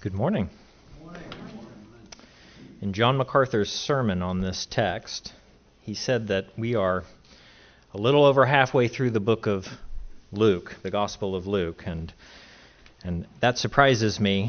Good morning. In John MacArthur's sermon on this text, he said that we are a little over halfway through the book of Luke, the Gospel of Luke, and that surprises me.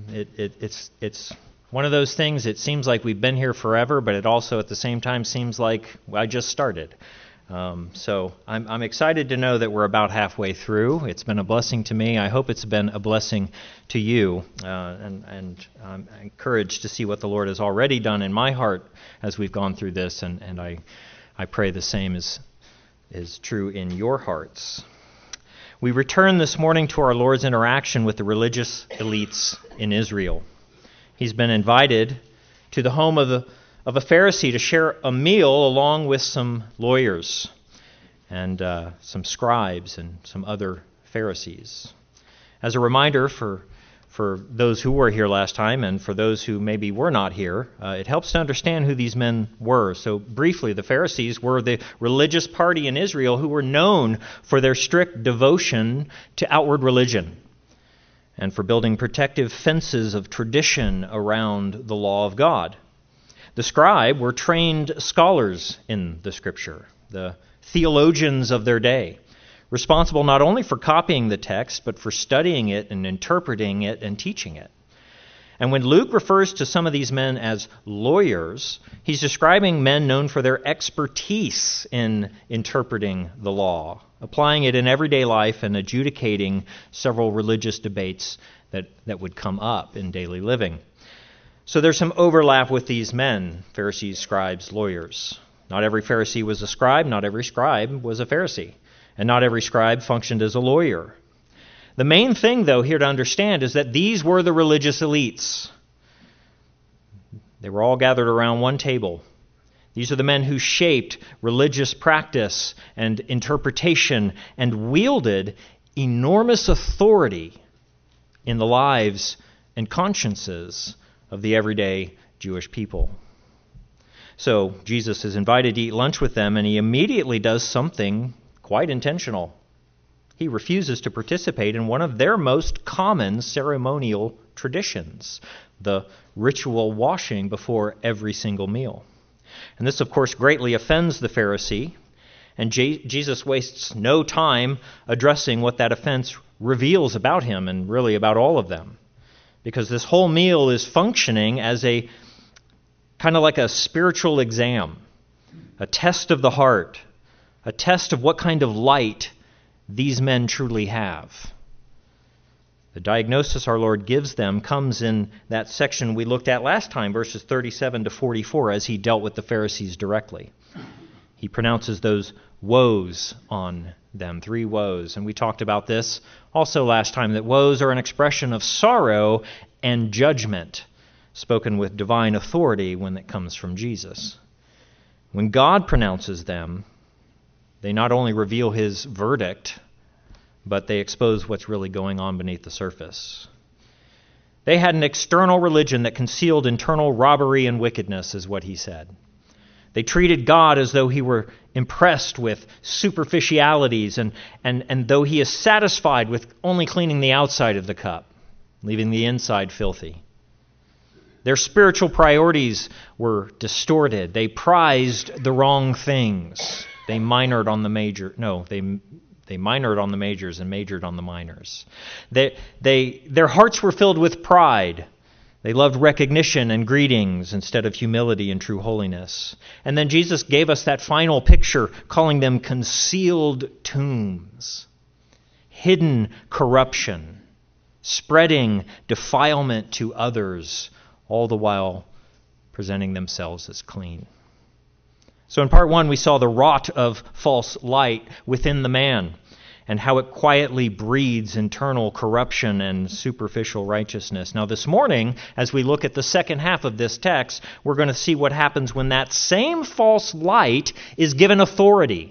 It's one of those things. It seems like we've been here forever, but it also at the same time seems like I just started. So I'm excited to know that we're about halfway through. It's been a blessing to me. I hope it's been a blessing to you, and I'm encouraged to see what the Lord has already done in my heart as we've gone through this, and I pray the same is true in your hearts. We return this morning to our Lord's interaction with the religious elites in Israel. He's been invited to the home of a Pharisee to share a meal along with some lawyers and some scribes and some other Pharisees. As a reminder for those who were here last time and for those who maybe were not here, it helps to understand who these men were. So briefly, the Pharisees were the religious party in Israel who were known for their strict devotion to outward religion and for building protective fences of tradition around the law of God. The scribe were trained scholars in the Scripture, the theologians of their day, responsible not only for copying the text, but for studying it and interpreting it and teaching it. And when Luke refers to some of these men as lawyers, he's describing men known for their expertise in interpreting the law, applying it in everyday life and adjudicating several religious debates that would come up in daily living. So there's some overlap with these men, Pharisees, scribes, lawyers. Not every Pharisee was a scribe, not every scribe was a Pharisee, and not every scribe functioned as a lawyer. The main thing, though, here to understand is that these were the religious elites. They were all gathered around one table. These are the men who shaped religious practice and interpretation and wielded enormous authority in the lives and consciences of the everyday Jewish people. So Jesus is invited to eat lunch with them, and he immediately does something quite intentional. He refuses to participate in one of their most common ceremonial traditions, the ritual washing before every single meal. And this, of course, greatly offends the Pharisee, and Jesus wastes no time addressing what that offense reveals about him and really about all of them. Because this whole meal is functioning as a kind of like a spiritual exam, a test of the heart, a test of what kind of light these men truly have. The diagnosis our Lord gives them comes in that section we looked at last time, verses 37 to 44, as he dealt with the Pharisees directly. He pronounces those woes on them, 3 woes. And we talked about this also last time, that woes are an expression of sorrow and judgment, spoken with divine authority when it comes from Jesus. When God pronounces them, they not only reveal his verdict, but they expose what's really going on beneath the surface. They had an external religion that concealed internal robbery and wickedness, is what he said. They treated God as though he were impressed with superficialities and though he is satisfied with only cleaning the outside of the cup, leaving the inside filthy. Their spiritual priorities were distorted. They prized the wrong things. They minored on the they minored on the majors and majored on the minors. Their hearts were filled with pride. They loved recognition and greetings instead of humility and true holiness. And then Jesus gave us that final picture, calling them concealed tombs, hidden corruption, spreading defilement to others, all the while presenting themselves as clean. So in part 1, we saw the rot of false light within the man, and how it quietly breeds internal corruption and superficial righteousness. Now this morning, as we look at the second half of this text, we're going to see what happens when that same false light is given authority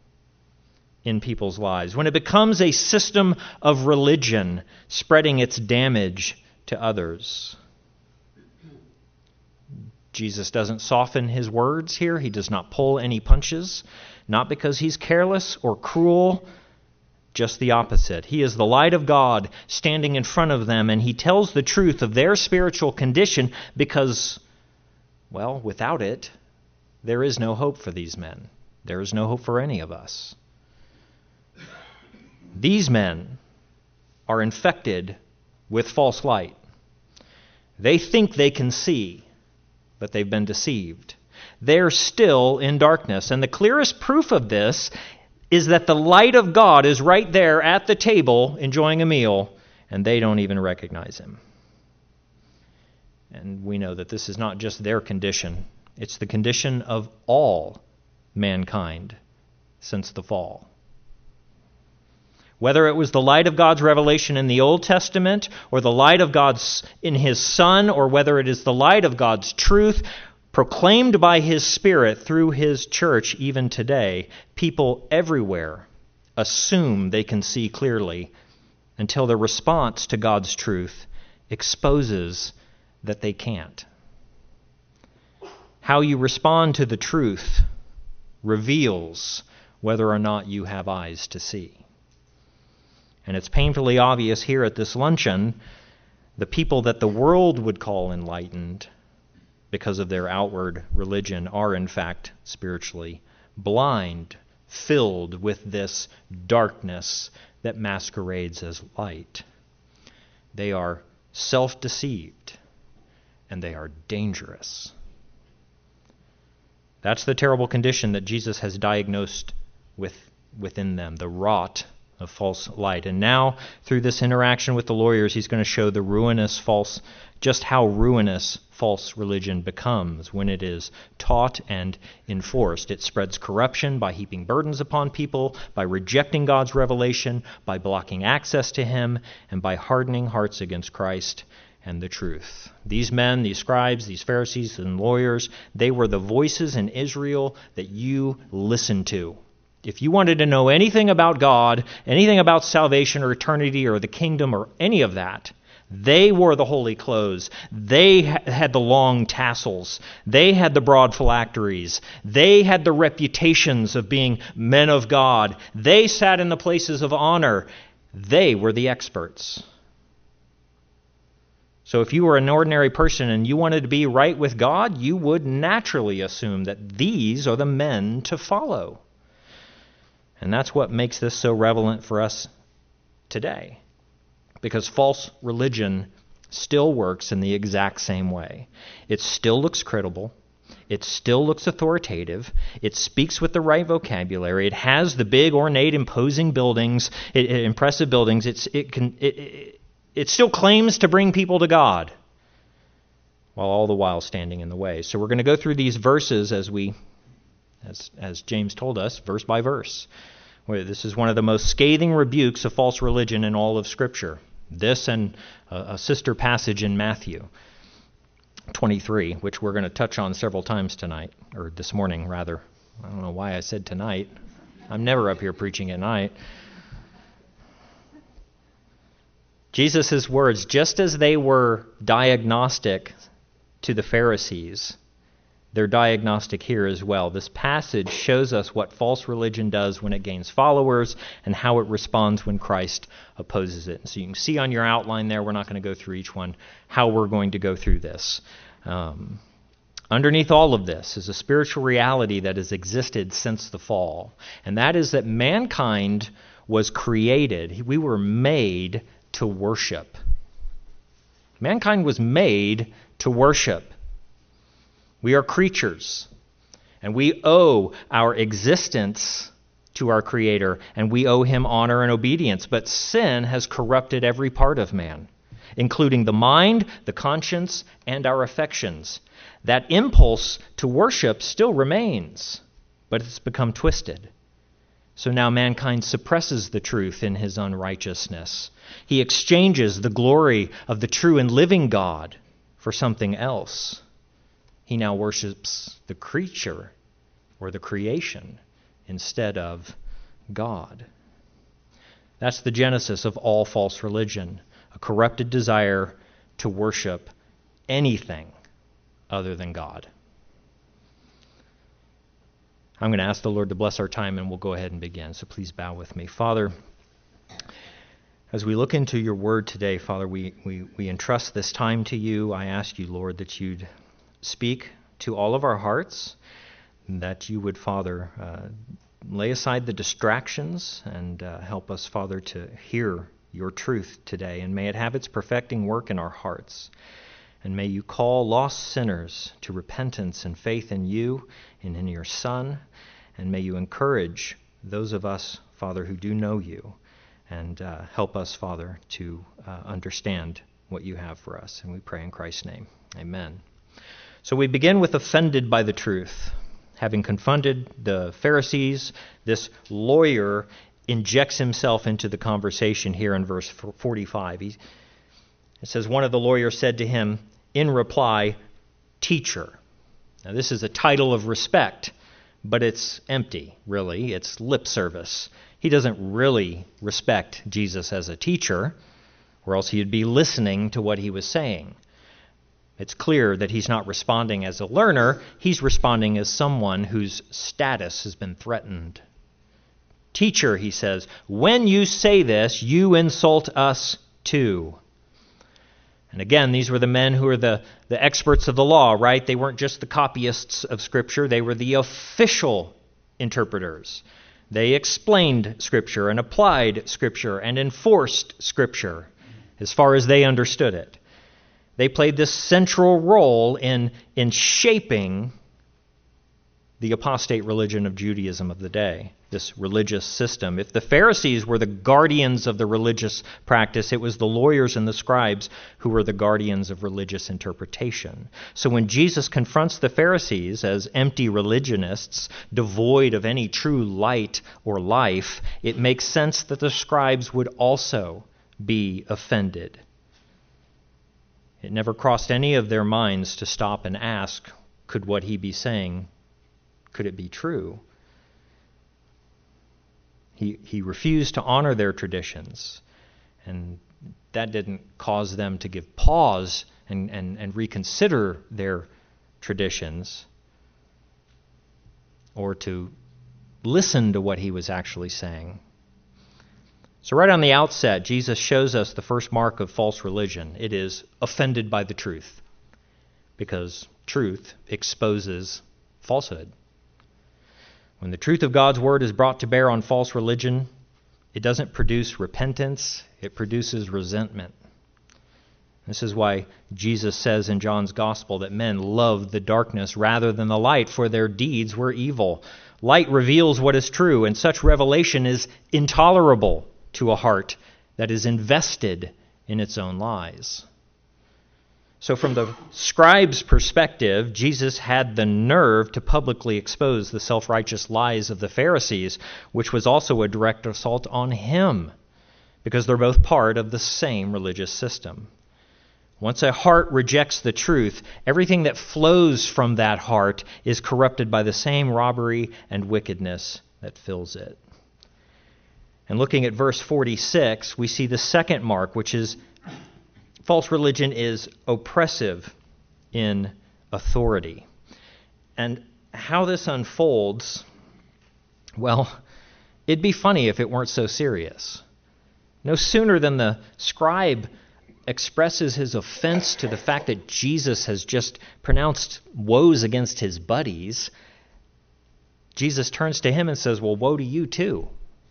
in people's lives, when it becomes a system of religion spreading its damage to others. Jesus doesn't soften his words here. He does not pull any punches, not because he's careless or cruel, Just the opposite. He is the light of God standing in front of them, and he tells the truth of their spiritual condition because, well, without it, there is no hope for these men. There is no hope for any of us. These men are infected with false light. They think they can see, but they've been deceived. They're still in darkness. And the clearest proof of this is that the light of God is right there at the table enjoying a meal, and they don't even recognize him. And we know that this is not just their condition. It's the condition of all mankind since the fall. Whether it was the light of God's revelation in the Old Testament, or the light of God's in his Son, or whether it is the light of God's truth proclaimed by his Spirit through his church even today, people everywhere assume they can see clearly until the response to God's truth exposes that they can't. How you respond to the truth reveals whether or not you have eyes to see. And it's painfully obvious here at this luncheon, the people that the world would call enlightened because of their outward religion are in fact spiritually blind, filled with this darkness that masquerades as light. They are self-deceived, and they are dangerous. That's the terrible condition that Jesus has diagnosed within them, the rot of false light. And now, through this interaction with the lawyers, he's going to show just how ruinous false religion becomes when it is taught and enforced. It spreads corruption by heaping burdens upon people, by rejecting God's revelation, by blocking access to him, and by hardening hearts against Christ and the truth. These men, these scribes, these Pharisees and lawyers, they were the voices in Israel that you listened to. If you wanted to know anything about God, anything about salvation or eternity or the kingdom or any of that, they wore the holy clothes. They had the long tassels. They had the broad phylacteries. They had the reputations of being men of God. They sat in the places of honor. They were the experts. So if you were an ordinary person and you wanted to be right with God, you would naturally assume that these are the men to follow. And that's what makes this so relevant for us today. Because false religion still works in the exact same way. It still looks credible. It still looks authoritative. It speaks with the right vocabulary. It has the big, ornate, imposing buildings, impressive buildings. It still claims to bring people to God, while all the while standing in the way. So we're going to go through these verses as James told us, verse by verse. Where this is one of the most scathing rebukes of false religion in all of Scripture. This and a sister passage in Matthew 23, which we're going to touch on several times tonight, or this morning rather. I don't know why I said tonight. I'm never up here preaching at night. Jesus' words, just as they were diagnostic to the Pharisees, they're diagnostic here as well. This passage shows us what false religion does when it gains followers and how it responds when Christ opposes it. So you can see on your outline there, we're not going to go through each one, how we're going to go through this. Underneath all of this is a spiritual reality that has existed since the fall, and that is that mankind was created. We were made to worship. Mankind was made to worship. We are creatures, and we owe our existence to our Creator, and we owe him honor and obedience. But sin has corrupted every part of man, including the mind, the conscience, and our affections. That impulse to worship still remains, but it's become twisted. So now mankind suppresses the truth in his unrighteousness. He exchanges the glory of the true and living God for something else. He now worships the creature or the creation instead of God. That's the genesis of all false religion, a corrupted desire to worship anything other than God. I'm going to ask the Lord to bless our time, and we'll go ahead and begin. So please bow with me. Father, As we look into your word today, Father, we entrust this time to you. I ask you, Lord, that you'd speak to all of our hearts, that you would, Father, lay aside the distractions and help us, Father, to hear your truth today. And may it have its perfecting work in our hearts. And may you call lost sinners to repentance and faith in you and in your Son. And may you encourage those of us, Father, who do know you. And help us, Father, to understand what you have for us. And we pray in Christ's name. Amen. So we begin with offended by the truth. Having confronted the Pharisees, this lawyer injects himself into the conversation here in verse 45. It says, one of the lawyers said to him in reply, "Teacher." Now this is a title of respect, but it's empty, really. It's lip service. He doesn't really respect Jesus as a teacher, or else he'd be listening to what he was saying. It's clear that he's not responding as a learner. He's responding as someone whose status has been threatened. "Teacher," he says, "when you say this, you insult us too." And again, these were the men who were the experts of the law, right? They weren't just the copyists of Scripture. They were the official interpreters. They explained Scripture and applied Scripture and enforced Scripture as far as they understood it. They played this central role in shaping the apostate religion of Judaism of the day, this religious system. If the Pharisees were the guardians of the religious practice, it was the lawyers and the scribes who were the guardians of religious interpretation. So when Jesus confronts the Pharisees as empty religionists, devoid of any true light or life, it makes sense that the scribes would also be offended. It never crossed any of their minds to stop and ask, could what he be saying, could it be true? He refused to honor their traditions, and that didn't cause them to give pause and reconsider their traditions or to listen to what he was actually saying. So right on the outset, Jesus shows us the first mark of false religion. It is offended by the truth, because truth exposes falsehood. When the truth of God's word is brought to bear on false religion, it doesn't produce repentance, it produces resentment. This is why Jesus says in John's Gospel that men loved the darkness rather than the light, for their deeds were evil. Light reveals what is true, and such revelation is intolerable to a heart that is invested in its own lies. So from the scribe's perspective, Jesus had the nerve to publicly expose the self-righteous lies of the Pharisees, which was also a direct assault on him, because they're both part of the same religious system. Once a heart rejects the truth, everything that flows from that heart is corrupted by the same robbery and wickedness that fills it. And looking at verse 46, we see the second mark, which is false religion is oppressive in authority. And how this unfolds, well, it'd be funny if it weren't so serious. No sooner than the scribe expresses his offense to the fact that Jesus has just pronounced woes against his buddies, Jesus turns to him and says, "Well, woe to you too."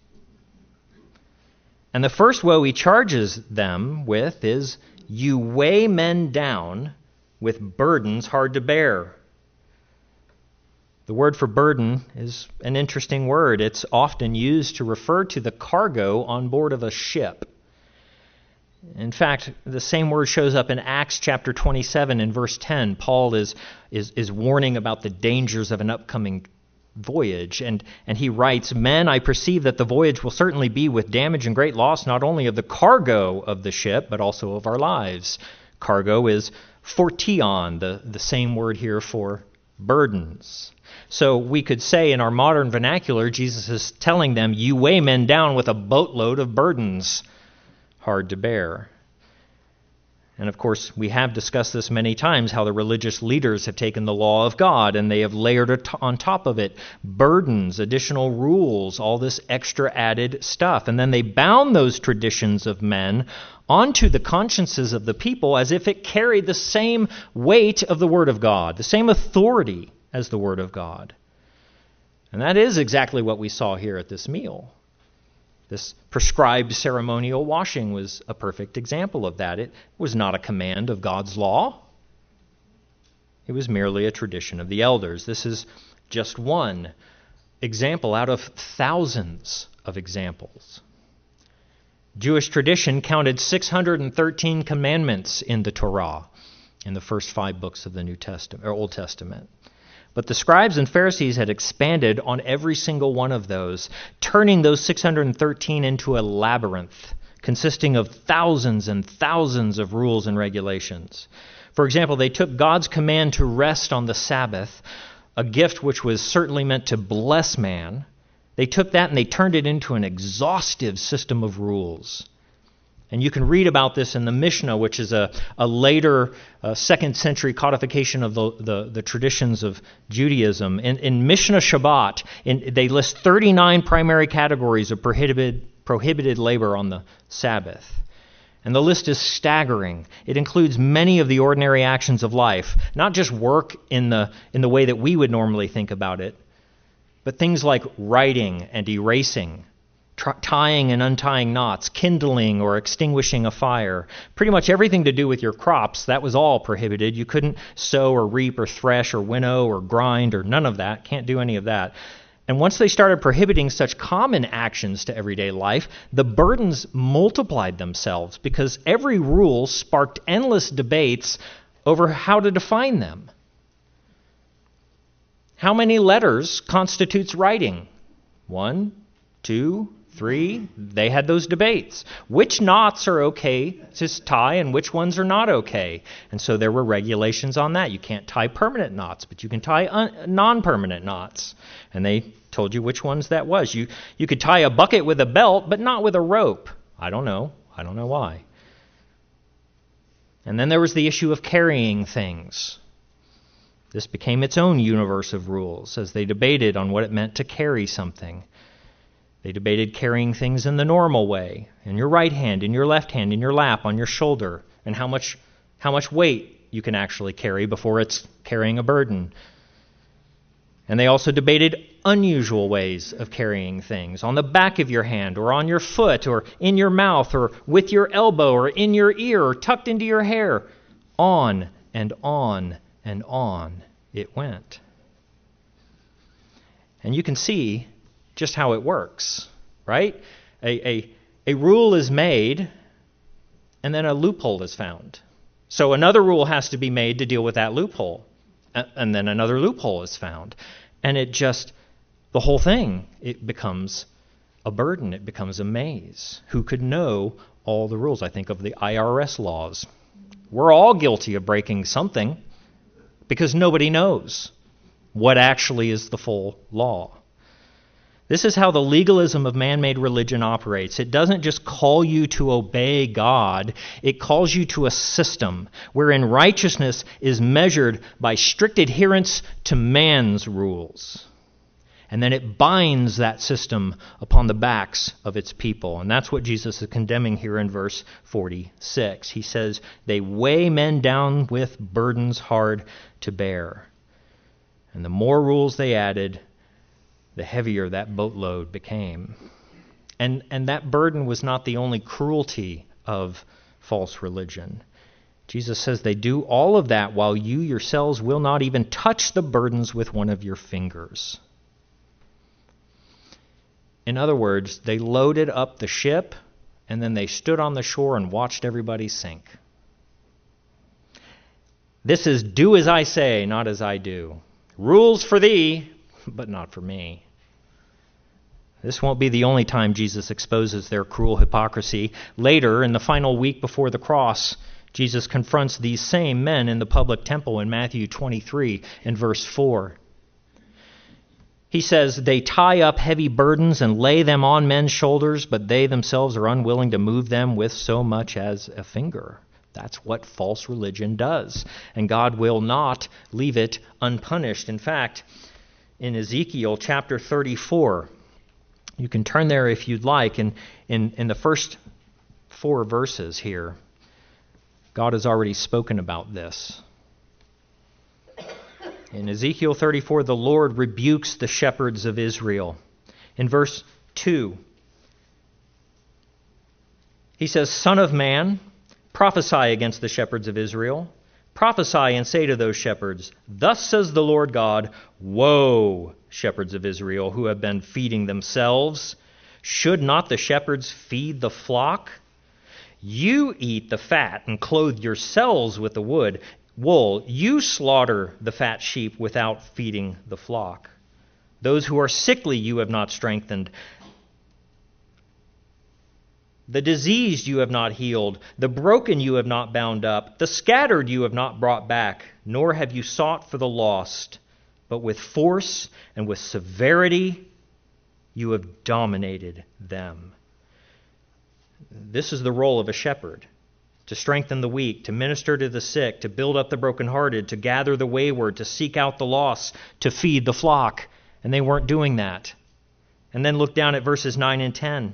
And the first woe he charges them with is, "You weigh men down with burdens hard to bear." The word for burden is an interesting word. It's often used to refer to the cargo on board of a ship. In fact, the same word shows up in Acts chapter 27 and verse 10. Paul is warning about the dangers of an upcoming voyage, and he writes, "Men, I perceive that the voyage will certainly be with damage and great loss, not only of the cargo of the ship, but also of our lives." Cargo is fortion, the same word here for burdens. So we could say in our modern vernacular, Jesus is telling them, you weigh men down with a boatload of burdens hard to bear. And of course, we have discussed this many times, how the religious leaders have taken the law of God and they have layered on top of it burdens, additional rules, all this extra added stuff. And then they bound those traditions of men onto the consciences of the people as if it carried the same weight of the Word of God, the same authority as the Word of God. And that is exactly what we saw here at this meal. This prescribed ceremonial washing was a perfect example of that. It was not a command of God's law. It was merely a tradition of the elders. This is just one example out of thousands of examples. Jewish tradition counted 613 commandments in the Torah, in the first 5 books of the New Testament or Old Testament. But the scribes and Pharisees had expanded on every single one of those, turning those 613 into a labyrinth consisting of thousands and thousands of rules and regulations. For example, they took God's command to rest on the Sabbath, a gift which was certainly meant to bless man. They took that and they turned it into an exhaustive system of rules. And you can read about this in the Mishnah, which is a later 2nd century codification of the traditions of Judaism. In Mishnah Shabbat, they list 39 primary categories of prohibited labor on the Sabbath. And the list is staggering. It includes many of the ordinary actions of life, not just work in the way that we would normally think about it, but things like writing and erasing, tying and untying knots, kindling or extinguishing a fire. Pretty much everything to do with your crops, that was all prohibited. You couldn't sow or reap or thresh or winnow or grind or none of that. Can't do any of that. And once they started prohibiting such common actions to everyday life, the burdens multiplied themselves because every rule sparked endless debates over how to define them. How many letters constitutes writing? 1, 2, 3, they had those debates. Which knots are okay to tie and which ones are not okay? And so there were regulations on that. You can't tie permanent knots, but you can tie non-permanent knots. And they told you which ones that was. You could tie a bucket with a belt, but not with a rope. I don't know why. And then there was the issue of carrying things. This became its own universe of rules as they debated on what it meant to carry something. They debated carrying things in the normal way, in your right hand, in your left hand, in your lap, on your shoulder, and how much weight you can actually carry before it's carrying a burden. And they also debated unusual ways of carrying things, on the back of your hand, or on your foot, or in your mouth, or with your elbow, or in your ear, or tucked into your hair. On and on and on it went. And you can see just how it works, right? A rule is made, and then a loophole is found. So another rule has to be made to deal with that loophole, and then another loophole is found. And the whole thing, it becomes a burden. It becomes a maze. Who could know all the rules? I think of the IRS laws. We're all guilty of breaking something because nobody knows what actually is the full law. This is how the legalism of man-made religion operates. It doesn't just call you to obey God. It calls you to a system wherein righteousness is measured by strict adherence to man's rules. And then it binds that system upon the backs of its people. And that's what Jesus is condemning here in verse 46. He says, they weigh men down with burdens hard to bear. And the more rules they added, the heavier that boatload became. And that burden was not the only cruelty of false religion. Jesus says they do all of that while you yourselves will not even touch the burdens with one of your fingers. In other words, they loaded up the ship and then they stood on the shore and watched everybody sink. This is do as I say, not as I do. Rules for thee, but not for me. This won't be the only time Jesus exposes their cruel hypocrisy. Later, in the final week before the cross, Jesus confronts these same men in the public temple in Matthew 23 and verse 4. He says, they tie up heavy burdens and lay them on men's shoulders, but they themselves are unwilling to move them with so much as a finger. That's what false religion does. And God will not leave it unpunished. In fact, in Ezekiel chapter 34, you can turn there if you'd like. In the first 4 verses here, God has already spoken about this. In Ezekiel 34, the Lord rebukes the shepherds of Israel. In verse 2, he says, Son of man, prophesy against the shepherds of Israel. Prophesy and say to those shepherds, Thus says the Lord God, Woe, shepherds of Israel, who have been feeding themselves. Should not the shepherds feed the flock? You eat the fat and clothe yourselves with the wool. You slaughter the fat sheep without feeding the flock. Those who are sickly you have not strengthened. The diseased you have not healed. The broken you have not bound up. The scattered you have not brought back. Nor have you sought for the lost. But with force and with severity you have dominated them. This is the role of a shepherd. To strengthen the weak, to minister to the sick, to build up the brokenhearted, to gather the wayward, to seek out the lost, to feed the flock. And they weren't doing that. And then look down at verses 9 and 10.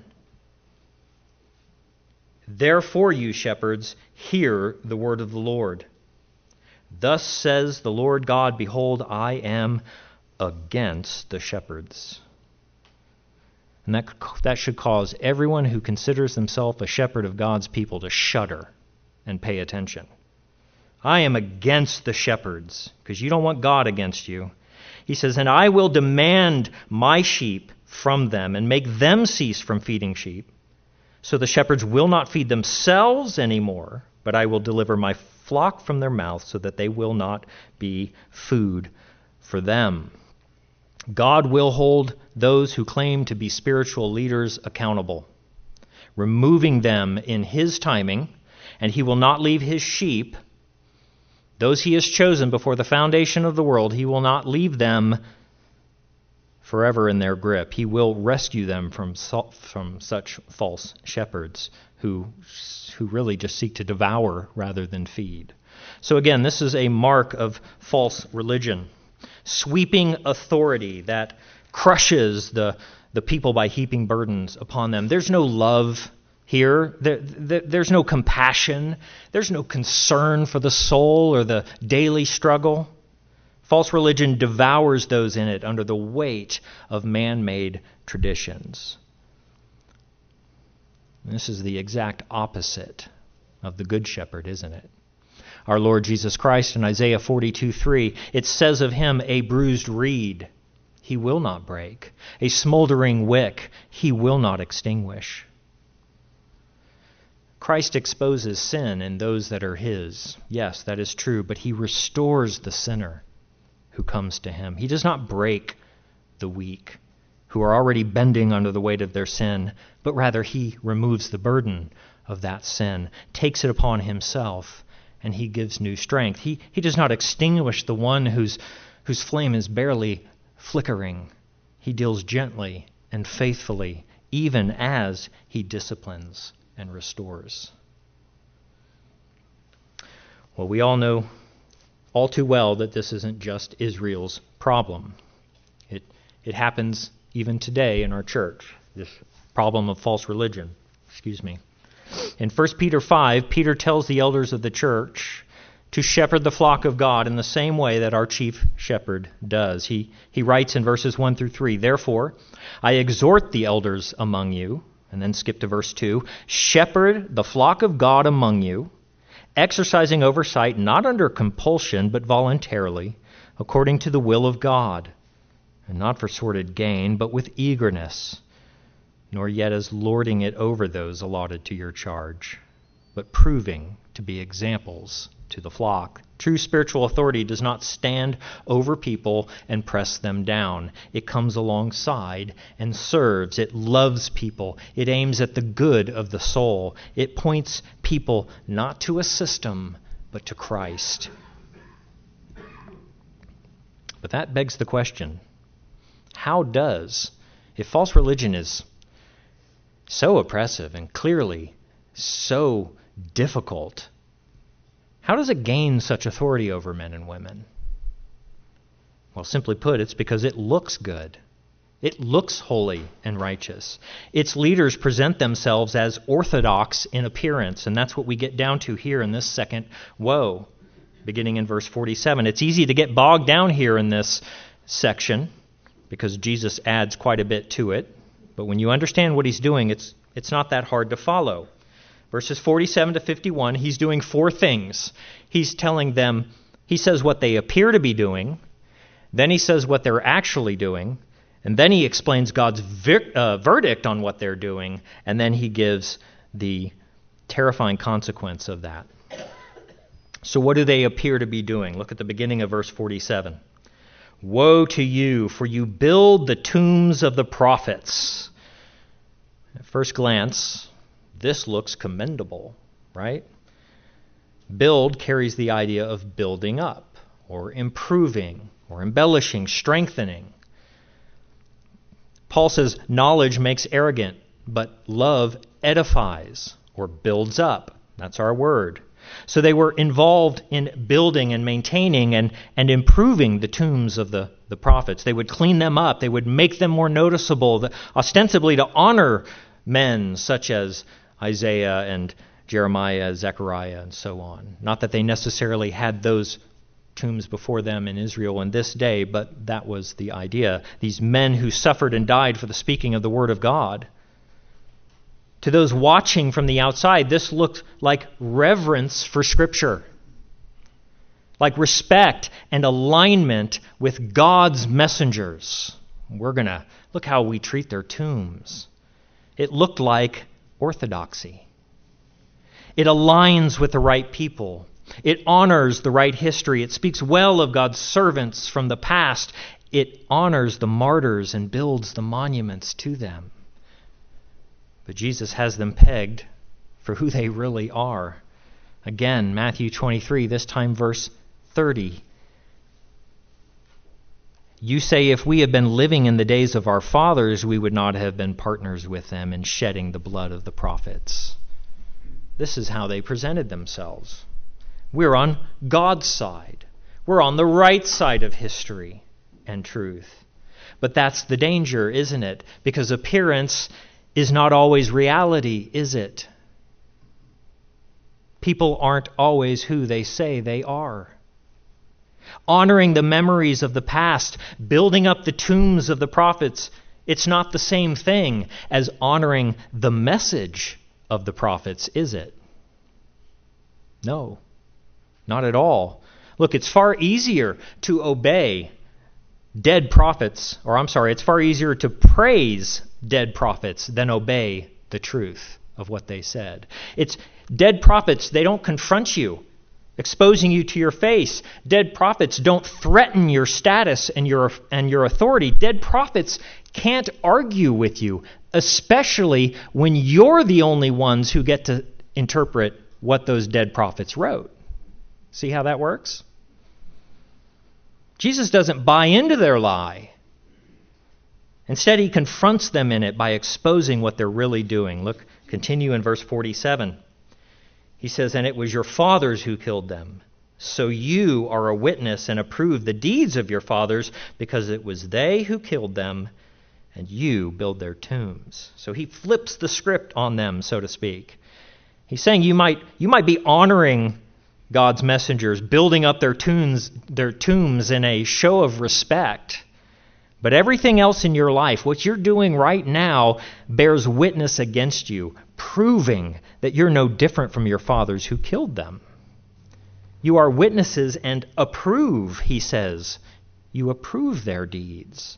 Therefore, you shepherds, hear the word of the Lord. Thus says the Lord God, Behold, I am against the shepherds. And that should cause everyone who considers himself a shepherd of God's people to shudder and pay attention. I am against the shepherds, because you don't want God against you. He says, And I will demand my sheep from them and make them cease from feeding sheep. So the shepherds will not feed themselves anymore, but I will deliver my flock from their mouth so that they will not be food for them. God will hold those who claim to be spiritual leaders accountable, removing them in his timing, and he will not leave his sheep, those he has chosen before the foundation of the world, he will not leave them forever in their grip. He will rescue them from such false shepherds who really just seek to devour rather than feed. So again, this is a mark of false religion. Sweeping authority that crushes the people by heaping burdens upon them. There's no love here. There's no compassion. There's no concern for the soul or the daily struggle. False religion devours those in it under the weight of man-made traditions. And this is the exact opposite of the Good Shepherd, isn't it? Our Lord Jesus Christ in Isaiah 42:3, it says of him, a bruised reed he will not break, a smoldering wick he will not extinguish. Christ exposes sin in those that are his. Yes, that is true, but he restores the sinner who comes to him. He does not break the weak who are already bending under the weight of their sin, but rather he removes the burden of that sin, takes it upon himself, and he gives new strength. He does not extinguish the one whose flame is barely flickering. He deals gently and faithfully, even as he disciplines and restores. Well, we all know all too well that this isn't just Israel's problem. It happens even today in our church, this problem of false religion. In 1 Peter 5, Peter tells the elders of the church to shepherd the flock of God in the same way that our chief shepherd does. He writes in verses 1 through 3, Therefore, I exhort the elders among you, and then skip to verse 2, shepherd the flock of God among you, exercising oversight not under compulsion, but voluntarily, according to the will of God, and not for sordid gain, but with eagerness, nor yet as lording it over those allotted to your charge, but proving to be examples to the flock. True spiritual authority does not stand over people and press them down. It comes alongside and serves. It loves people. It aims at the good of the soul. It points people not to a system, but to Christ. But that begs the question, if false religion is so oppressive and clearly so difficult How does it gain such authority over men and women? Well, simply put, it's because it looks good. It looks holy and righteous. Its leaders present themselves as orthodox in appearance, and that's what we get down to here in this second woe, beginning in verse 47. It's easy to get bogged down here in this section because Jesus adds quite a bit to it. But when you understand what he's doing, it's not that hard to follow. Verses 47 to 51, he's doing four things. He's telling them, he says what they appear to be doing, then he says what they're actually doing, and then he explains God's verdict on what they're doing, and then he gives the terrifying consequence of that. So what do they appear to be doing? Look at the beginning of verse 47. Woe to you, for you build the tombs of the prophets. At first glance, this looks commendable, right? Build carries the idea of building up, or improving, or embellishing, strengthening. Paul says knowledge makes arrogant, but love edifies, or builds up. That's our word. So they were involved in building and maintaining and improving the tombs of the prophets. They would clean them up. They would make them more noticeable, ostensibly to honor men such as Isaiah and Jeremiah, Zechariah, and so on. Not that they necessarily had those tombs before them in Israel in this day, but that was the idea. These men who suffered and died for the speaking of the Word of God. To those watching from the outside, this looked like reverence for Scripture, like respect and alignment with God's messengers. We're going to look how we treat their tombs. It looked like orthodoxy. It aligns with the right people. It honors the right history. It speaks well of God's servants from the past. It honors the martyrs and builds the monuments to them. But Jesus has them pegged for who they really are. Again, Matthew 23, this time verse 30. You say, if we had been living in the days of our fathers, we would not have been partners with them in shedding the blood of the prophets. This is how they presented themselves. We're on God's side. We're on the right side of history and truth. But that's the danger, isn't it? Because appearance is not always reality, is it? People aren't always who they say they are. Honoring the memories of the past, building up the tombs of the prophets, it's not the same thing as honoring the message of the prophets, is it? No, not at all. Look, it's far easier to obey dead prophets, it's far easier to praise dead prophets than obey the truth of what they said. It's dead prophets, they don't confront you, exposing you to your face. Dead prophets don't threaten your status and your authority. Dead prophets can't argue with you, especially when you're the only ones who get to interpret what those dead prophets wrote. See how that works? Jesus doesn't buy into their lie. Instead, he confronts them in it by exposing what they're really doing. Look, continue in verse 47. He says, and it was your fathers who killed them. So you are a witness and approve the deeds of your fathers, because it was they who killed them, and you build their tombs. So he flips the script on them, so to speak. He's saying you might be honoring God's messengers, building up their tombs in a show of respect. But everything else in your life, what you're doing right now, bears witness against you, proving that you're no different from your fathers who killed them. You are witnesses and approve, he says. You approve their deeds.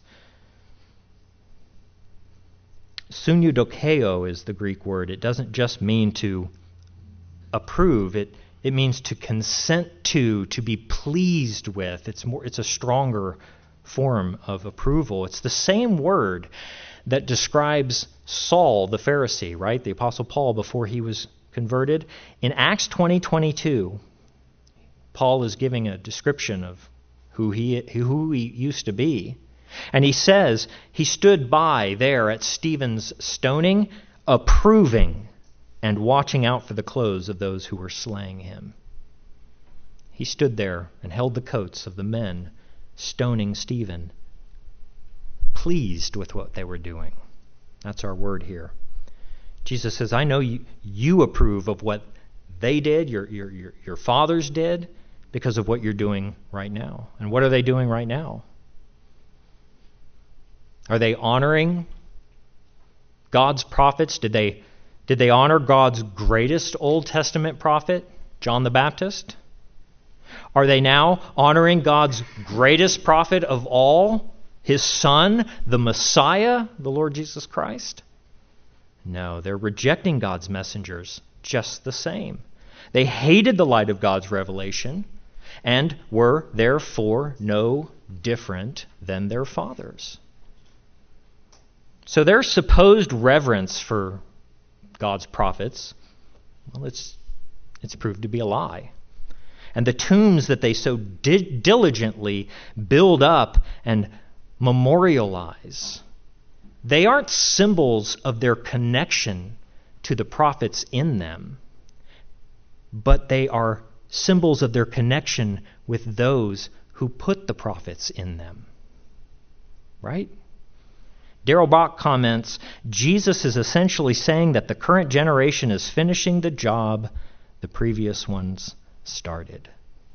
Sunudokeo is the Greek word. It doesn't just mean to approve. It means to consent to be pleased with. It's a stronger form of approval. It's the same word that describes Saul the Pharisee, right? The Apostle Paul before he was converted. In Acts 20:22, Paul is giving a description of who he used to be. And he says he stood by there at Stephen's stoning, approving and watching out for the clothes of those who were slaying him. He stood there and held the coats of the men stoning Stephen, pleased with what they were doing. That's our word here. Jesus says, I know you approve of what they did, your fathers did, because of what you're doing right now. And what are they doing right now? Are they honoring God's prophets? Did they honor God's greatest Old Testament prophet, John the Baptist? Are they now honoring God's greatest prophet of all, his Son, the Messiah, the Lord Jesus Christ? No, they're rejecting God's messengers just the same. They hated the light of God's revelation and were therefore no different than their fathers. So their supposed reverence for God's prophets, well, it's proved to be a lie. And the tombs that they so diligently build up and memorialize, they aren't symbols of their connection to the prophets in them, but they are symbols of their connection with those who put the prophets in them. Right? Darrell Bach comments, Jesus is essentially saying that the current generation is finishing the job the previous ones started.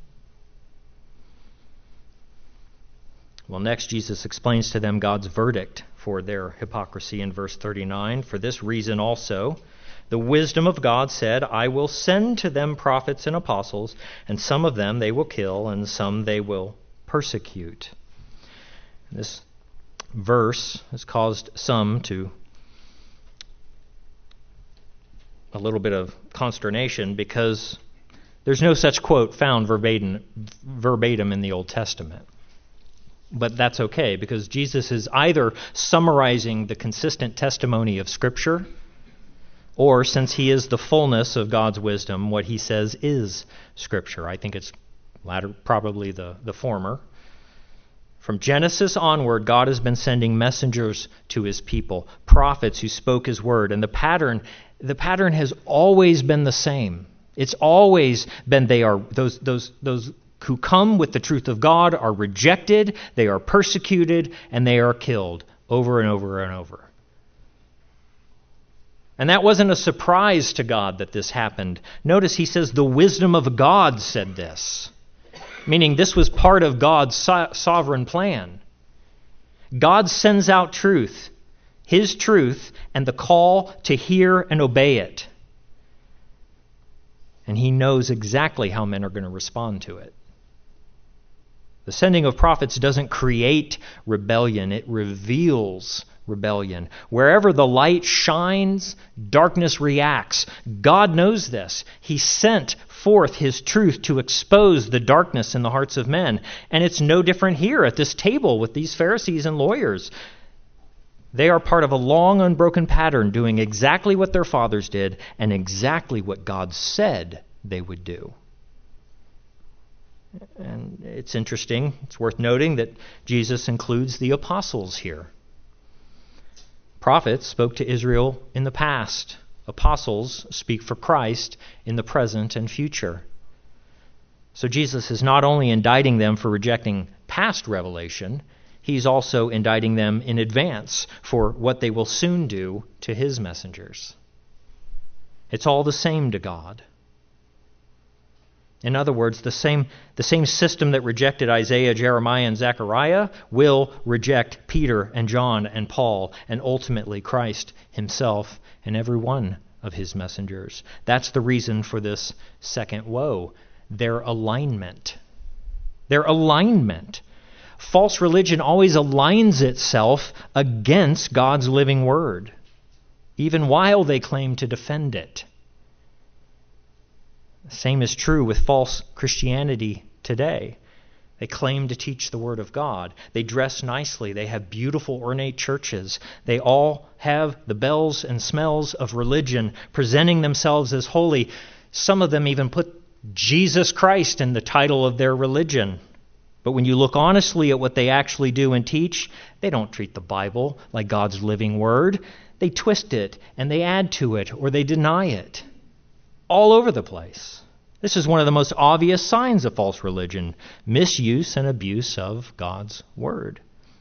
Well, next Jesus explains to them God's verdict for their hypocrisy in verse 39. For this reason also, the wisdom of God said, I will send to them prophets and apostles, and some of them they will kill, and some they will persecute. This verse has caused some to a little bit of consternation because there's no such quote found verbatim in the Old Testament. But that's okay, because Jesus is either summarizing the consistent testimony of Scripture, or since he is the fullness of God's wisdom, what he says is Scripture. I think it's probably the former. From Genesis onward, God has been sending messengers to his people, prophets who spoke his word, and the pattern has always been the same. It's always been they are those who come with the truth of God are rejected, they are persecuted, and they are killed over and over and over. And that wasn't a surprise to God that this happened. Notice he says the wisdom of God said this, meaning this was part of God's sovereign plan. God sends out truth, his truth, and the call to hear and obey it. And he knows exactly how men are going to respond to it. The sending of prophets doesn't create rebellion, it reveals rebellion. Wherever the light shines, darkness reacts. God knows this. He sent forth his truth to expose the darkness in the hearts of men. And it's no different here at this table with these Pharisees and lawyers. They are part of a long, unbroken pattern, doing exactly what their fathers did and exactly what God said they would do. And it's interesting, it's worth noting that Jesus includes the apostles here. Prophets spoke to Israel in the past. Apostles speak for Christ in the present and future. So Jesus is not only indicting them for rejecting past revelation, he's also indicting them in advance for what they will soon do to his messengers. It's all the same to God. In other words, the same system that rejected Isaiah, Jeremiah, and Zechariah will reject Peter and John and Paul and ultimately Christ himself and every one of his messengers. That's the reason for this second woe, their alignment. Their alignment. False religion always aligns itself against God's living word, even while they claim to defend it. The same is true with false Christianity today. They claim to teach the Word of God. They dress nicely. They have beautiful, ornate churches. They all have the bells and smells of religion, presenting themselves as holy. Some of them even put Jesus Christ in the title of their religion. But when you look honestly at what they actually do and teach, they don't treat the Bible like God's living Word. They twist it, and they add to it, or they deny it. All over the place. This is one of the most obvious signs of false religion, misuse and abuse of God's word.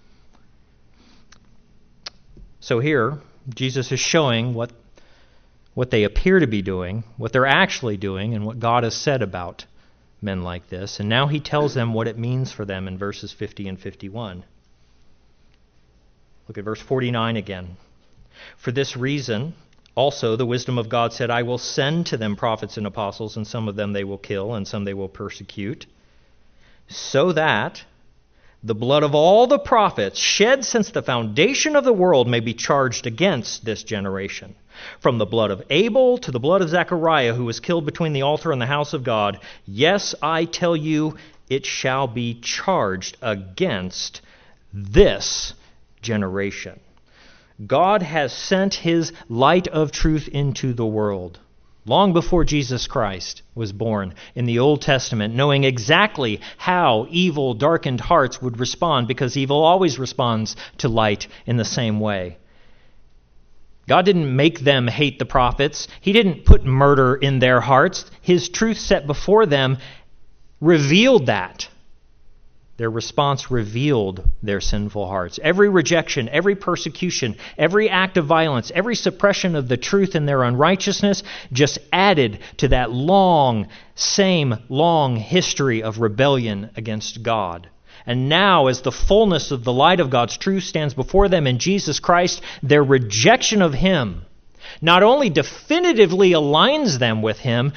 So here, Jesus is showing what they appear to be doing, what they're actually doing, and what God has said about men like this. And now he tells them what it means for them in verses 50 and 51. Look at verse 49 again. For this reason, also the wisdom of God said, I will send to them prophets and apostles, and some of them they will kill, and some they will persecute, so that the blood of all the prophets shed since the foundation of the world may be charged against this generation. From the blood of Abel to the blood of Zechariah, who was killed between the altar and the house of God. Yes, I tell you, it shall be charged against this generation. God has sent his light of truth into the world long before Jesus Christ was born in the Old Testament, knowing exactly how evil, darkened hearts would respond, because evil always responds to light in the same way. God didn't make them hate the prophets. He didn't put murder in their hearts. His truth set before them revealed that. Their response revealed their sinful hearts. Every rejection, every persecution, every act of violence, every suppression of the truth in their unrighteousness just added to that same long history of rebellion against God. And now, as the fullness of the light of God's truth stands before them in Jesus Christ, their rejection of him not only definitively aligns them with him,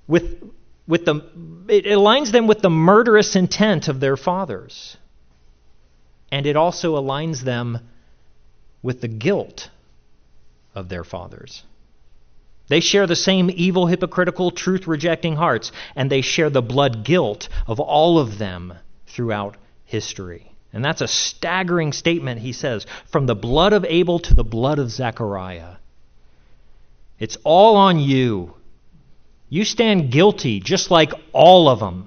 it aligns them with the murderous intent of their fathers. And it also aligns them with the guilt of their fathers. They share the same evil, hypocritical, truth-rejecting hearts, and they share the blood guilt of all of them throughout history. And that's a staggering statement, he says, from the blood of Abel to the blood of Zechariah. It's all on you. You stand guilty, just like all of them.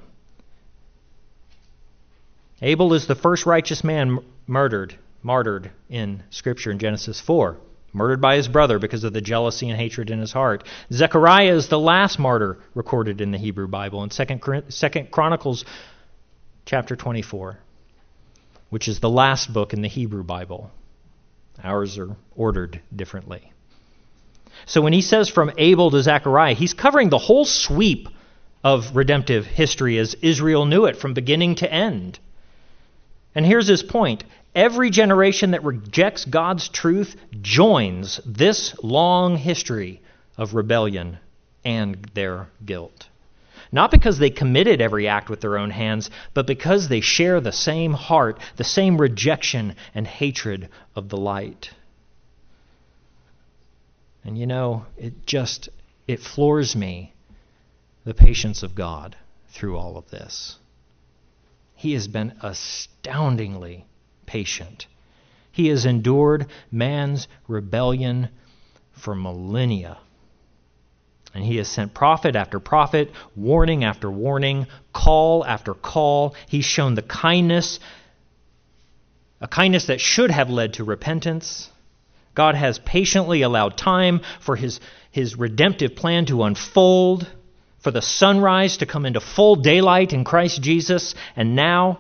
Abel is the first righteous man martyred in Scripture in Genesis 4. Murdered by his brother because of the jealousy and hatred in his heart. Zechariah is the last martyr recorded in the Hebrew Bible in 2 Chronicles chapter 24, which is the last book in the Hebrew Bible. Ours are ordered differently. So when he says from Abel to Zechariah, he's covering the whole sweep of redemptive history as Israel knew it from beginning to end. And here's his point. Every generation that rejects God's truth joins this long history of rebellion and their guilt. Not because they committed every act with their own hands, but because they share the same heart, the same rejection and hatred of the light. And you know, it floors me, the patience of God through all of this. He has been astoundingly patient. He has endured man's rebellion for millennia. And he has sent prophet after prophet, warning after warning, call after call. He's shown the kindness, a kindness that should have led to repentance. God has patiently allowed time for his redemptive plan to unfold, for the sunrise to come into full daylight in Christ Jesus. And now,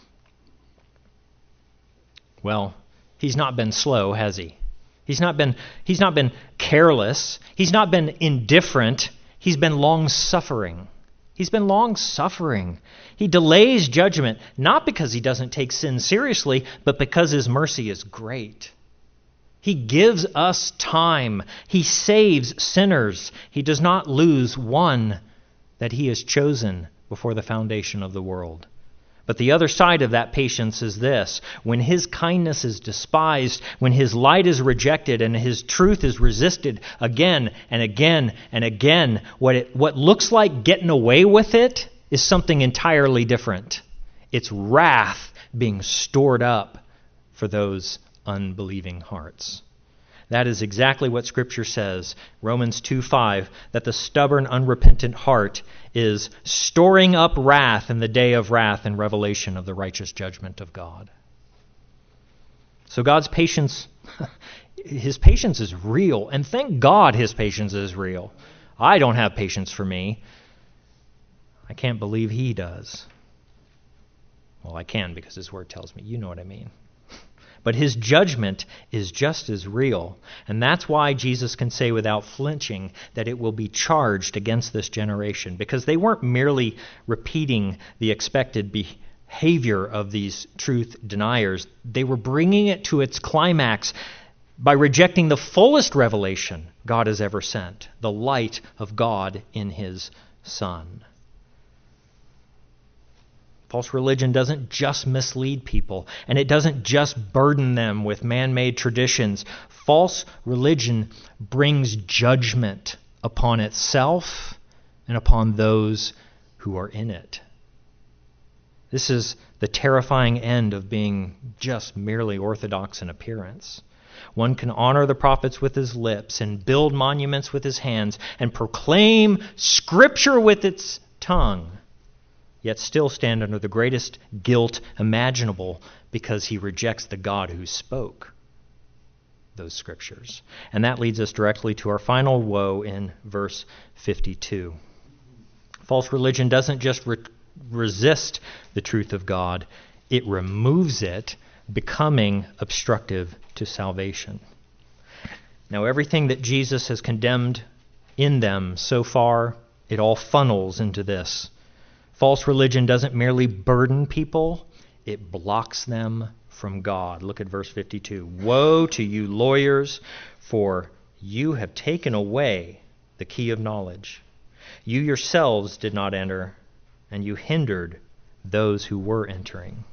well, he's not been slow, has he? He's not been careless. He's not been indifferent. He's been long-suffering. He's been long-suffering. He delays judgment, not because he doesn't take sin seriously, but because his mercy is great. He gives us time. He saves sinners. He does not lose one that he has chosen before the foundation of the world. But the other side of that patience is this. When his kindness is despised, when his light is rejected and his truth is resisted again and again and again, what looks like getting away with it is something entirely different. It's wrath being stored up for those unbelieving hearts. That is exactly what Scripture says, Romans 2:5, that the stubborn, unrepentant heart is storing up wrath in the day of wrath and revelation of the righteous judgment of God. So God's patience, his patience is real, and thank God his patience is real. I don't have patience for me. I can't believe he does. Well, I can because his word tells me. You know what I mean. But his judgment is just as real. And that's why Jesus can say without flinching that it will be charged against this generation. Because they weren't merely repeating the expected behavior of these truth deniers. They were bringing it to its climax by rejecting the fullest revelation God has ever sent, the light of God in his Son. False religion doesn't just mislead people, and it doesn't just burden them with man-made traditions. False religion brings judgment upon itself and upon those who are in it. This is the terrifying end of being just merely orthodox in appearance. One can honor the prophets with his lips and build monuments with his hands and proclaim Scripture with its tongue, yet still stand under the greatest guilt imaginable because he rejects the God who spoke those Scriptures. And that leads us directly to our final woe in verse 52. False religion doesn't just resist the truth of God, it removes it, becoming obstructive to salvation. Now, everything that Jesus has condemned in them so far, it all funnels into this. False religion doesn't merely burden people, it blocks them from God. Look at verse 52. Woe to you lawyers, for you have taken away the key of knowledge. You yourselves did not enter, and you hindered those who were entering.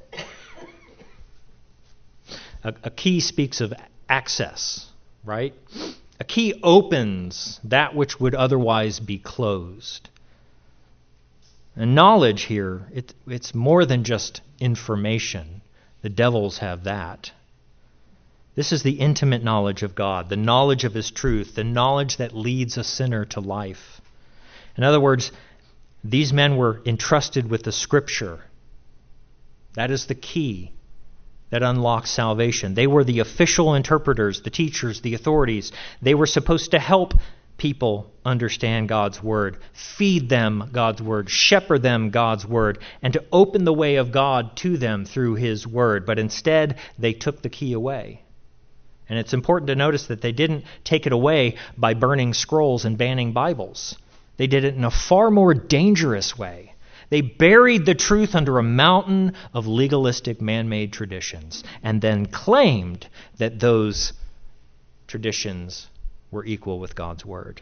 A key speaks of access, right? A key opens that which would otherwise be closed. And knowledge here, it's more than just information. The devils have that. This is the intimate knowledge of God, the knowledge of his truth, the knowledge that leads a sinner to life. In other words, these men were entrusted with the Scripture. That is the key that unlocks salvation. They were the official interpreters, the teachers, the authorities. They were supposed to help people understand God's word, feed them God's word, shepherd them God's word, and to open the way of God to them through his word. But instead, they took the key away. And it's important to notice that they didn't take it away by burning scrolls and banning Bibles. They did it in a far more dangerous way. They buried the truth under a mountain of legalistic man-made traditions and then claimed that those traditions were equal with God's word.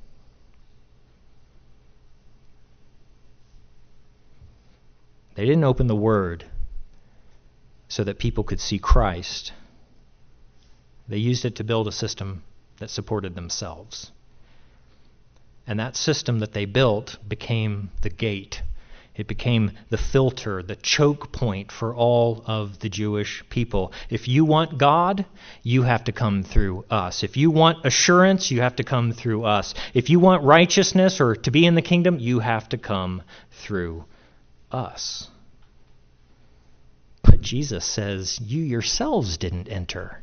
They didn't open the word so that people could see Christ. They used it to build a system that supported themselves. And that system that they built became the gate. It became the filter, the choke point for all of the Jewish people. If you want God, you have to come through us. If you want assurance, you have to come through us. If you want righteousness or to be in the kingdom, you have to come through us. But Jesus says, you yourselves didn't enter.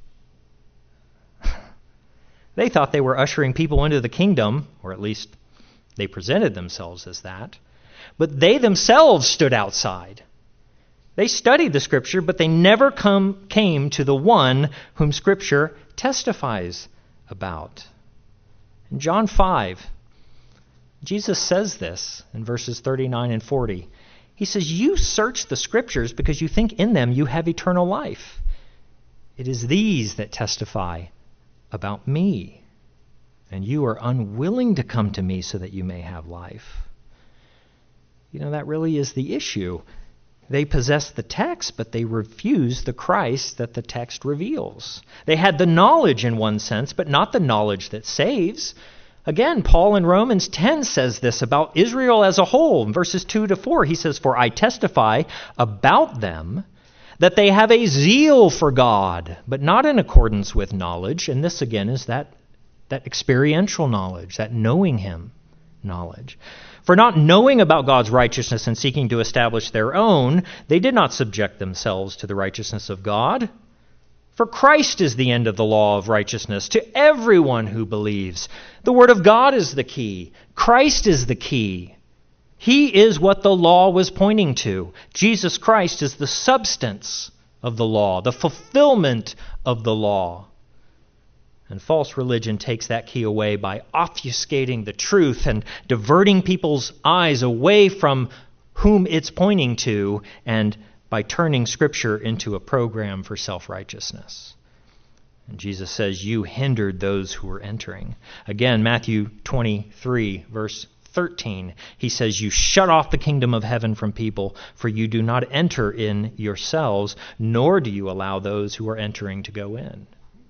They thought they were ushering people into the kingdom, or at least they presented themselves as that. But they themselves stood outside. They studied the Scripture, but they never came to the one whom Scripture testifies about. In John 5, Jesus says this in verses 39 and 40. He says, you search the Scriptures because you think in them you have eternal life. It is these that testify about me, and you are unwilling to come to me so that you may have life. You know, that really is the issue. They possess the text, but they refuse the Christ that the text reveals. They had the knowledge in one sense, but not the knowledge that saves. Again, Paul in Romans 10 says this about Israel as a whole. In verses 2 to 4, he says, for I testify about them that they have a zeal for God, but not in accordance with knowledge. And this again is that experiential knowledge, that knowing him knowledge. For not knowing about God's righteousness and seeking to establish their own, they did not subject themselves to the righteousness of God. For Christ is the end of the law of righteousness to everyone who believes. The Word of God is the key. Christ is the key. He is what the law was pointing to. Jesus Christ is the substance of the law, the fulfillment of the law. And false religion takes that key away by obfuscating the truth and diverting people's eyes away from whom it's pointing to, and by turning Scripture into a program for self-righteousness. And Jesus says, you hindered those who were entering. Again, Matthew 23, verse 13, he says, you shut off the kingdom of heaven from people, for you do not enter in yourselves, nor do you allow those who are entering to go in.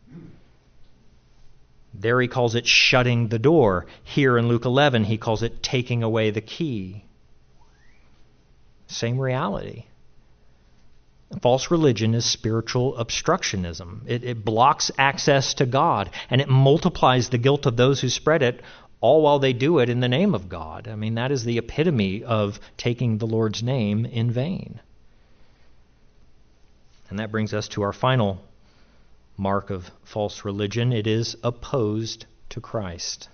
There he calls it shutting the door. Here in Luke 11, he calls it taking away the key. Same reality. False religion is spiritual obstructionism. It blocks access to God, and it multiplies the guilt of those who spread it, all while they do it in the name of God. I mean, that is the epitome of taking the Lord's name in vain. And that brings us to our final mark of false religion. It is opposed to Christ.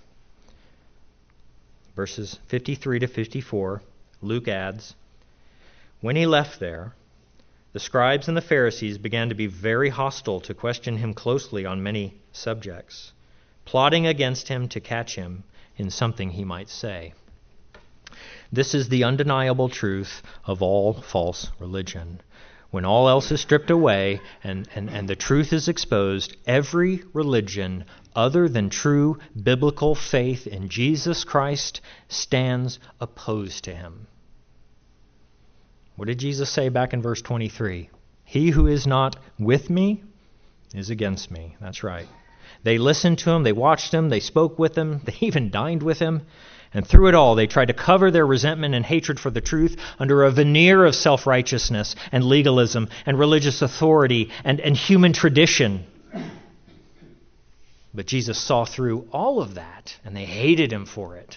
Verses 53 to 54, Luke adds, when he left there, the scribes and the Pharisees began to be very hostile to question him closely on many subjects, plotting against him to catch him in something he might say. This is the undeniable truth of all false religion. When all else is stripped away and the truth is exposed, every religion other than true biblical faith in Jesus Christ stands opposed to him. What did Jesus say back in verse 23? He who is not with me is against me. That's right. They listened to him, they watched him, they spoke with him, they even dined with him. And through it all, they tried to cover their resentment and hatred for the truth under a veneer of self-righteousness and legalism and religious authority and human tradition. But Jesus saw through all of that, and they hated him for it.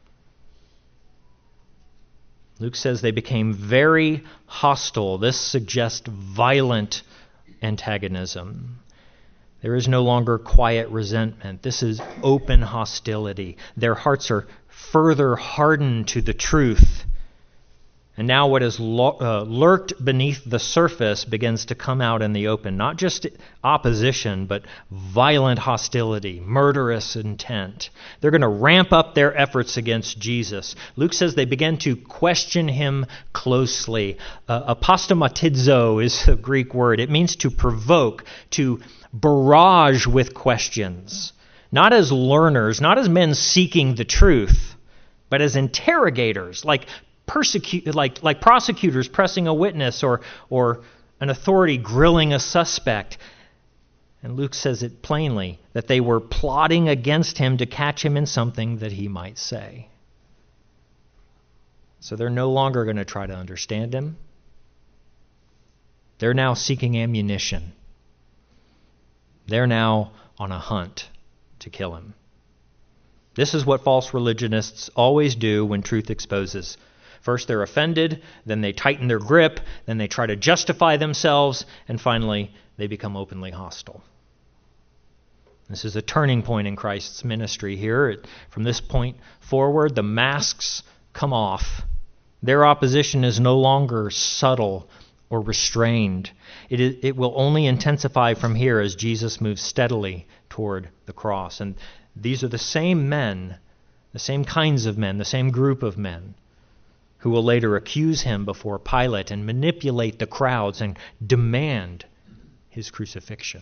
Luke says they became very hostile. This suggests violent antagonism. There is no longer quiet resentment. This is open hostility. Their hearts are further hardened to the truth. And now what has lurked beneath the surface begins to come out in the open. Not just opposition, but violent hostility, murderous intent. They're going to ramp up their efforts against Jesus. Luke says they began to question him closely. Apostomatizo is a Greek word. It means to provoke, to barrage with questions. Not as learners, not as men seeking the truth, but as interrogators, like prosecutors pressing a witness or an authority grilling a suspect. And Luke says it plainly, that they were plotting against him to catch him in something that he might say. So they're no longer going to try to understand him. They're now seeking ammunition. They're now on a hunt to kill him. This is what false religionists always do when truth exposes. First they're offended, then they tighten their grip, then they try to justify themselves, and finally they become openly hostile. This is a turning point in Christ's ministry here. From this point forward, the masks come off. Their opposition is no longer subtle or restrained. It will only intensify from here as Jesus moves steadily toward the cross. And these are the same men, the same kinds of men, the same group of men who will later accuse him before Pilate and manipulate the crowds and demand his crucifixion.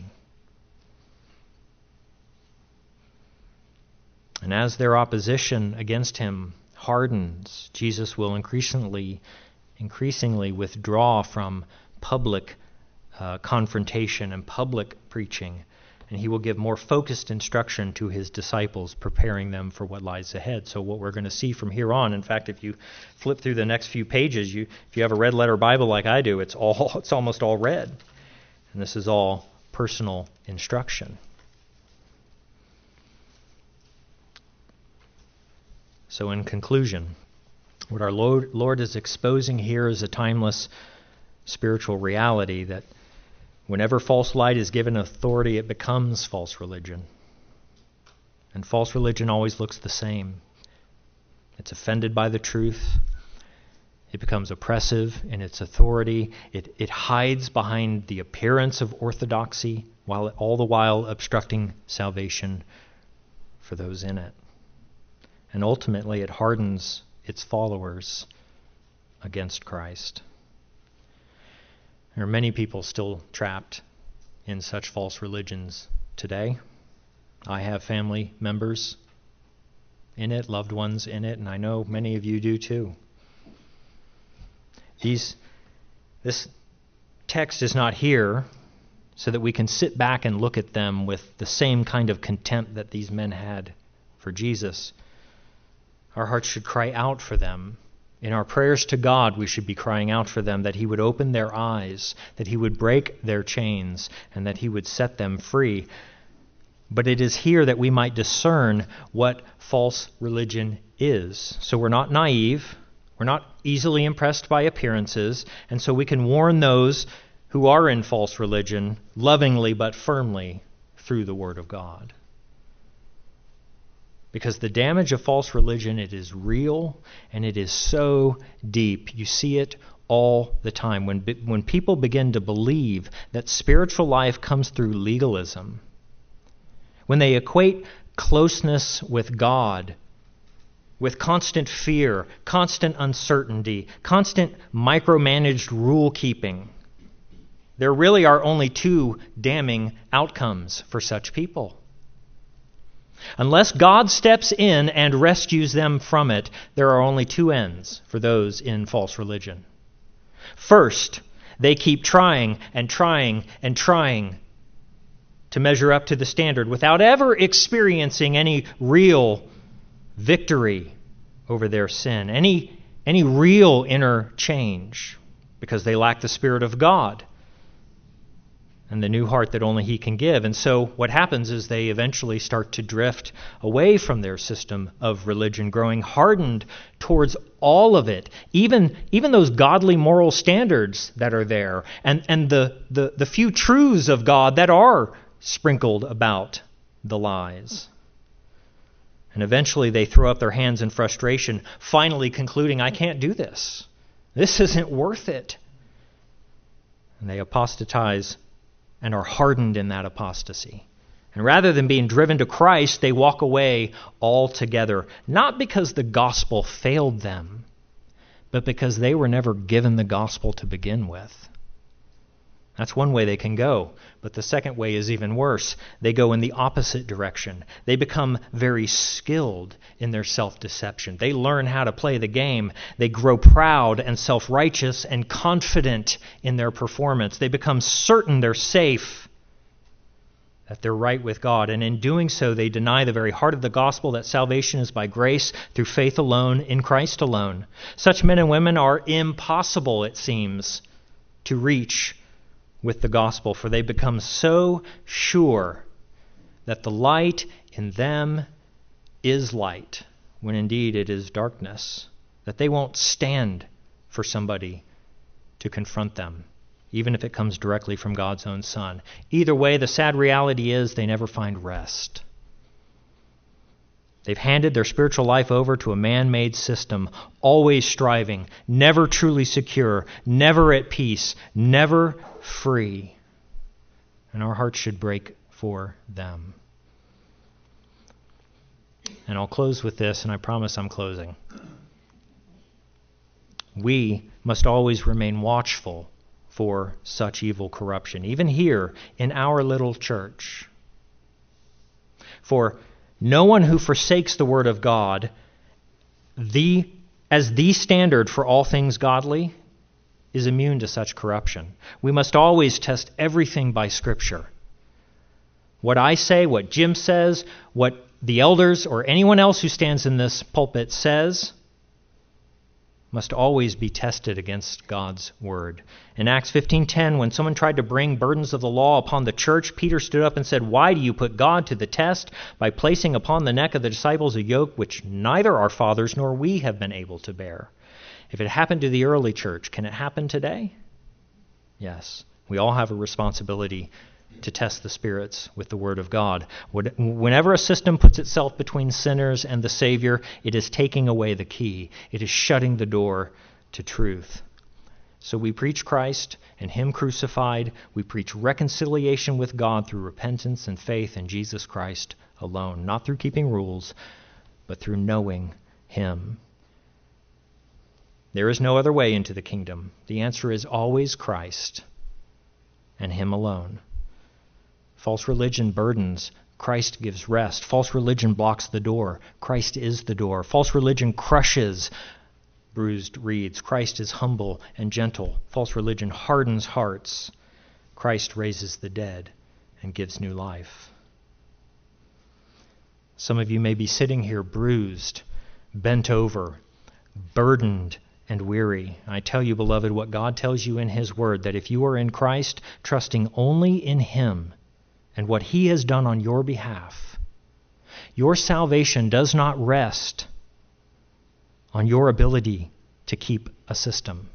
And as their opposition against him hardens, Jesus will increasingly withdraw from public confrontation and public preaching, and he will give more focused instruction to his disciples, preparing them for what lies ahead. So what we're going to see from here on, in fact, if you flip through the next few pages, if you have a red letter Bible like I do, it's almost all red. And this is all personal instruction. So in conclusion, what our Lord is exposing here is a timeless spiritual reality that whenever false light is given authority, it becomes false religion. And false religion always looks the same. It's offended by the truth. It becomes oppressive in its authority. It hides behind the appearance of orthodoxy, while all the while obstructing salvation for those in it. And ultimately, it hardens its followers against Christ. There are many people still trapped in such false religions today. I have family members in it, loved ones in it, and I know many of you do too. This text is not here so that we can sit back and look at them with the same kind of contempt that these men had for Jesus. Our hearts should cry out for them. In our prayers to God, we should be crying out for them that He would open their eyes, that He would break their chains, and that He would set them free. But it is here that we might discern what false religion is. So we're not naive. We're not easily impressed by appearances, and so we can warn those who are in false religion lovingly but firmly through the Word of God. Because the damage of false religion, it is real and it is so deep. You see it all the time. When people begin to believe that spiritual life comes through legalism, when they equate closeness with God with constant fear, constant uncertainty, constant micromanaged rule keeping, there really are only two damning outcomes for such people. Unless God steps in and rescues them from it, there are only two ends for those in false religion. First, they keep trying and trying and trying to measure up to the standard without ever experiencing any real victory over their sin, any real inner change, because they lack the Spirit of God and the new heart that only He can give. And so what happens is they eventually start to drift away from their system of religion, growing hardened towards all of it, even those godly moral standards that are there, and the few truths of God that are sprinkled about the lies. And eventually they throw up their hands in frustration, finally concluding, I can't do this. This isn't worth it. And they apostatize and are hardened in that apostasy. And rather than being driven to Christ, they walk away altogether, not because the gospel failed them, but because they were never given the gospel to begin with. That's one way they can go. But the second way is even worse. They go in the opposite direction. They become very skilled in their self-deception. They learn how to play the game. They grow proud and self-righteous and confident in their performance. They become certain they're safe, that they're right with God. And in doing so, they deny the very heart of the gospel, that salvation is by grace through faith alone, in Christ alone. Such men and women are impossible, it seems, to reach with the gospel, for they become so sure that the light in them is light, when indeed it is darkness, that they won't stand for somebody to confront them, even if it comes directly from God's own Son. Either way, the sad reality is they never find rest. They've handed their spiritual life over to a man-made system, always striving, never truly secure, never at peace, never free. And our hearts should break for them. And I'll close with this, and I promise I'm closing. We must always remain watchful for such evil corruption, even here in our little church. For no one who forsakes the Word of God as the standard for all things godly is immune to such corruption. We must always test everything by Scripture. What I say, what Jim says, what the elders or anyone else who stands in this pulpit says must always be tested against God's Word. In Acts 15:10, when someone tried to bring burdens of the law upon the church, Peter stood up and said, "Why do you put God to the test by placing upon the neck of the disciples a yoke which neither our fathers nor we have been able to bear?" If it happened to the early church, can it happen today? Yes. We all have a responsibility to test the spirits with the Word of God. Whenever a system puts itself between sinners and the Savior, it is taking away the key. It is shutting the door to truth. So we preach Christ and Him crucified. We preach reconciliation with God through repentance and faith in Jesus Christ alone, not through keeping rules, but through knowing Him. There is no other way into the kingdom. The answer is always Christ and Him alone. False religion burdens. Christ gives rest. False religion blocks the door. Christ is the door. False religion crushes bruised reeds. Christ is humble and gentle. False religion hardens hearts. Christ raises the dead and gives new life. Some of you may be sitting here bruised, bent over, burdened, and weary. I tell you, beloved, what God tells you in His Word, that if you are in Christ, trusting only in Him and what He has done on your behalf, your salvation does not rest on your ability to keep a system.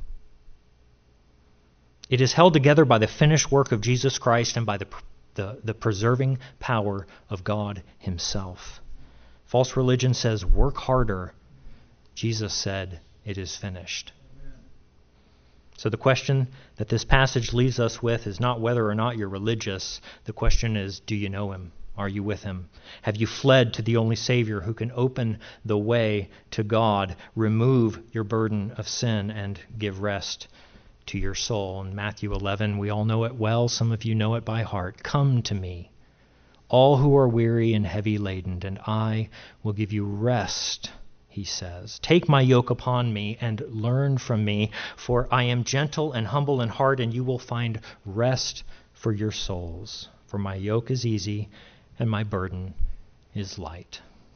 It is held together by the finished work of Jesus Christ and by the preserving power of God Himself. False religion says, work harder. Jesus said, it is finished. Amen. So the question that this passage leaves us with is not whether or not you're religious. The question is, do you know Him? Are you with Him? Have you fled to the only Savior who can open the way to God, remove your burden of sin, and give rest to your soul? In Matthew 11, we all know it well. Some of you know it by heart. Come to me, all who are weary and heavy laden, and I will give you rest, He says. Take my yoke upon me and learn from me, for I am gentle and humble in heart, and you will find rest for your souls. For my yoke is easy and my burden is light.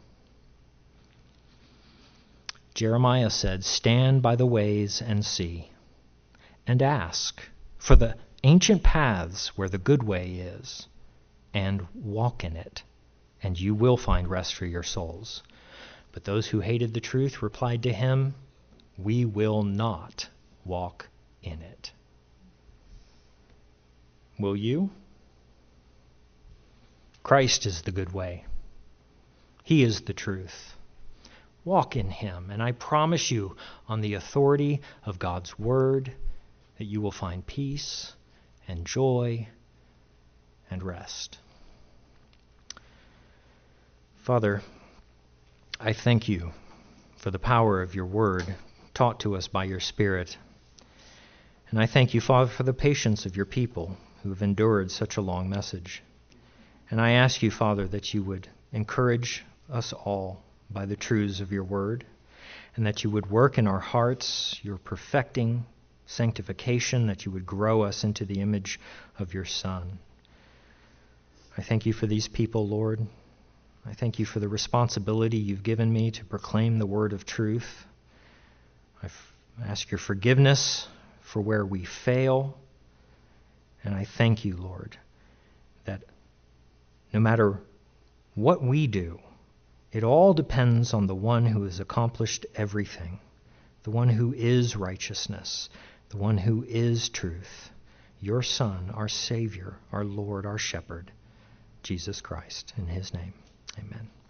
Jeremiah said, stand by the ways and see, and ask for the ancient paths where the good way is, and walk in it, and you will find rest for your souls. But those who hated the truth replied to him, we will not walk in it. Will you? Christ is the good way. He is the truth. Walk in Him, and I promise you, on the authority of God's Word, that you will find peace and joy and rest. Father, I thank you for the power of your Word taught to us by your Spirit. And I thank you, Father, for the patience of your people who have endured such a long message. And I ask you, Father, that you would encourage us all by the truths of your word, and that you would work in our hearts your perfecting sanctification, that you would grow us into the image of your Son. I thank you for these people, Lord. I thank you for the responsibility you've given me to proclaim the word of truth. I ask your forgiveness for where we fail. And I thank you, Lord, that no matter what we do, it all depends on the one who has accomplished everything, the one who is righteousness, the one who is truth, your Son, our Savior, our Lord, our Shepherd, Jesus Christ. In His name, amen.